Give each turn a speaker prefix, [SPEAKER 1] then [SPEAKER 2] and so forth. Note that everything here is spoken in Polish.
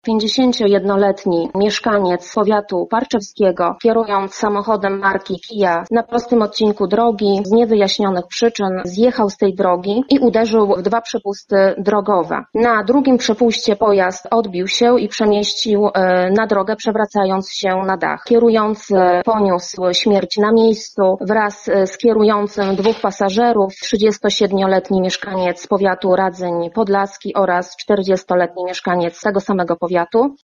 [SPEAKER 1] 51-letni mieszkaniec powiatu parczewskiego, kierując samochodem marki Kia na prostym odcinku drogi, z niewyjaśnionych przyczyn zjechał z tej drogi i uderzył w 2 przepusty drogowe. Na drugim przepuście pojazd odbił się i przemieścił na drogę, przewracając się na dach. Kierujący poniósł śmierć na miejscu wraz z kierującym 2 pasażerów, 37-letni mieszkaniec powiatu Radzyń Podlaski oraz 40-letni mieszkaniec tego samego powiatu.